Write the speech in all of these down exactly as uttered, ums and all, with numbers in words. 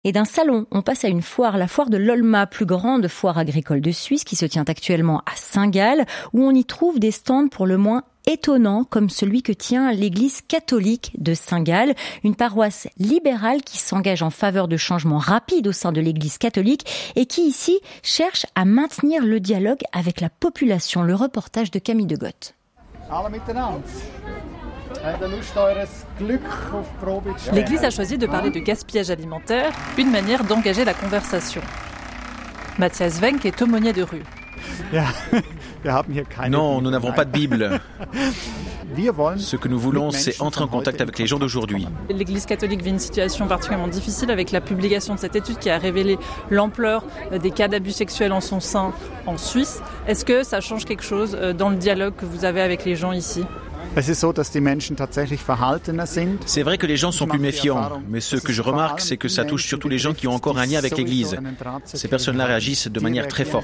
Et d'un salon, on passe à une foire, la foire de l'Olma, plus grande foire agricole de Suisse, qui se tient actuellement à Saint-Gall, où on y trouve des stands pour le moins étonnants, comme celui que tient l'église catholique de Saint-Gall, une paroisse libérale qui s'engage en faveur de changements rapides au sein de l'église catholique et qui ici cherche à maintenir le dialogue avec la population. Le reportage de Camille de Goth. L'Église a choisi de parler de gaspillage alimentaire, une manière d'engager la conversation. Matthias Wenck est aumônier de rue. Non, nous n'avons pas de Bible. Ce que nous voulons, c'est entrer en contact avec les gens d'aujourd'hui. L'Église catholique vit une situation particulièrement difficile avec la publication de cette étude qui a révélé l'ampleur des cas d'abus sexuels en son sein en Suisse. Est-ce que ça change quelque chose dans le dialogue que vous avez avec les gens ici ? C'est vrai que les gens sont plus méfiants, mais ce que je remarque, c'est que ça touche surtout les gens qui ont encore un lien avec l'Église. Ces personnes-là réagissent de manière très forte.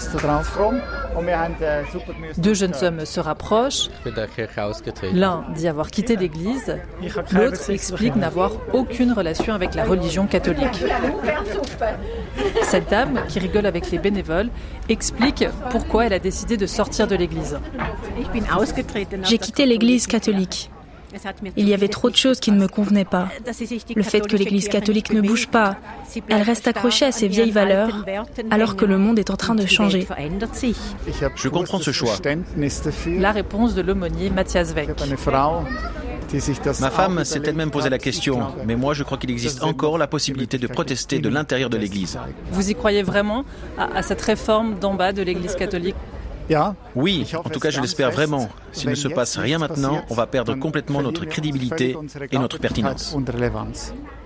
Deux jeunes hommes se rapprochent. L'un dit avoir quitté l'Église, l'autre explique n'avoir aucune relation avec la religion catholique. Cette dame, qui rigole avec les bénévoles, explique pourquoi elle a décidé de sortir de l'Église. J'ai quitté l'Église catholique. Il y avait trop de choses qui ne me convenaient pas. Le fait que l'Église catholique ne bouge pas, elle reste accrochée à ses vieilles valeurs, alors que le monde est en train de changer. Je comprends ce choix. La réponse de l'aumônier Matthias Wenck. Ma femme s'est elle-même posé la question, mais moi je crois qu'il existe encore la possibilité de protester de l'intérieur de l'Église. Vous y croyez vraiment à, à cette réforme d'en bas de l'Église catholique ? Oui, en tout cas je l'espère vraiment. S'il ne se passe rien maintenant, on va perdre complètement notre crédibilité et notre pertinence.